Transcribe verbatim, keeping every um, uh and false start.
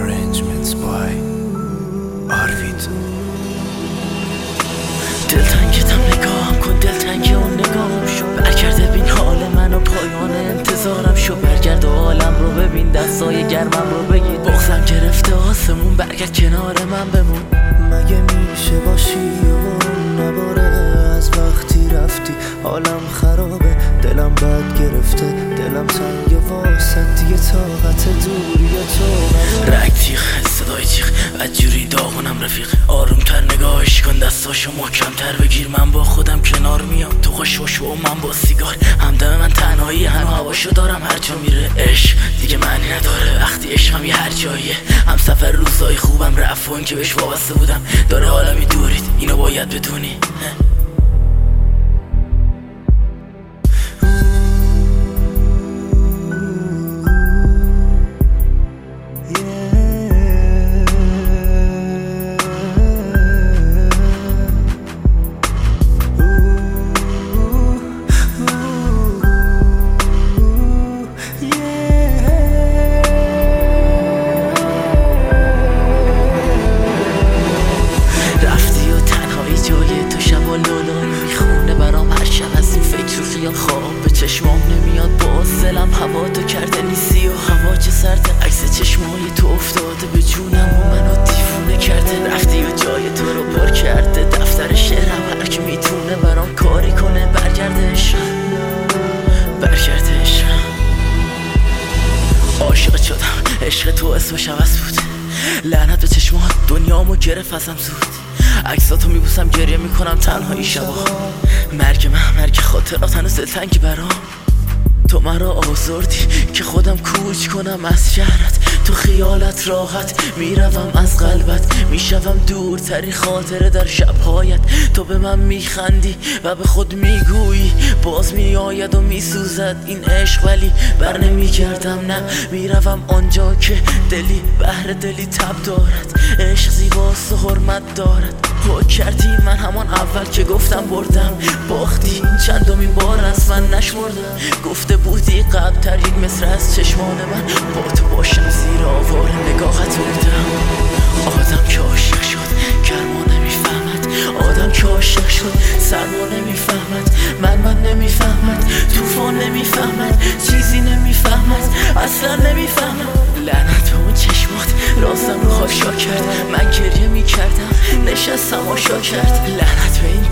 Arrangements by آروید. دلتنگتم نگاهم کن، دلتنگ اون نگاهم شو، برگرده بین حال من و پایان انتظارم شو، برگرد و حالم رو ببین، دستای گرمم رو بگیر، بغضم گرفته آسمون، برگرد کنار من بمون. مگه میشه باشی و نباره از وقتی رفتی، حالم خرابه، دلم بد گرفته، دلم تنگه واسه دیگه طاقت دوری تو. رگ تیغ، صدای جیغ، بدجوری داغونم رفیق، آرومتر نگاهش کن، دستاشو محکمتر بگیر، من با خودم کنار میام، تو خوشوشو و من با سیگار، همدم من تنهایی، هنو هواشو دارم، هر جا میره عشق دیگه معنی نداره، وقتی عشقم یه هر جاییه، هم سفر روزای خوبم رفت و این که بهش وابسته بودم داره عالمی دورید، اینو باید بدونی. خواب به چشمام نمیاد، با سلم هوا تو کرده نیستی و هوا چه سرده، عکس چشمای تو افتاده به جونم و منو دیوونه کرده، رفتی و جای تو رو پر کرده، دفتر شعرم هر کی میتونه برام کاری کنه، برگرده عشق، برگرده عشق. عاشق شدم، عشق تو اسمش عوض بود، لعنت به چشمات دنیامو گرفت ازم زود، عکساتو میبوسم گریه میکنم تنهایی شبا، مرگ من مرگ خاطرات هنوز دلتنگی برام، تو مرا آزردی که خودم کوچ کنم از شهرت، تو خیالت راحت میروم از قلبت، میشوم دورتری خاطره در شبهایت، تو به من میخندی و به خود میگویی باز میآید و میسوزد این عشق، ولی بر نمیگردم، نه میروم آنجا که دلی بهر دلی تب دارد، عشق زیباست و حرمت دارد، حک کردی من همان اول که گفتم بردم، باختی این چندمین بار از من نشمردم، گفته بودی قبل تر یک مصر از چشمان من، با تو باشم زیر آوار نگاهت بودم. آدم که عاشق شد گرما نمیفهمد، آدم که عاشق شد سرما نمیفهمد، من من نمیفهمد، طوفان نمیفهمد، چیزی نمیفهمد، اصلا نمیفهمد، لعنت به اون چشمات رازم رو خاکشا کرد، من گریه میکردم نشستم آشا کرد، لعنت به این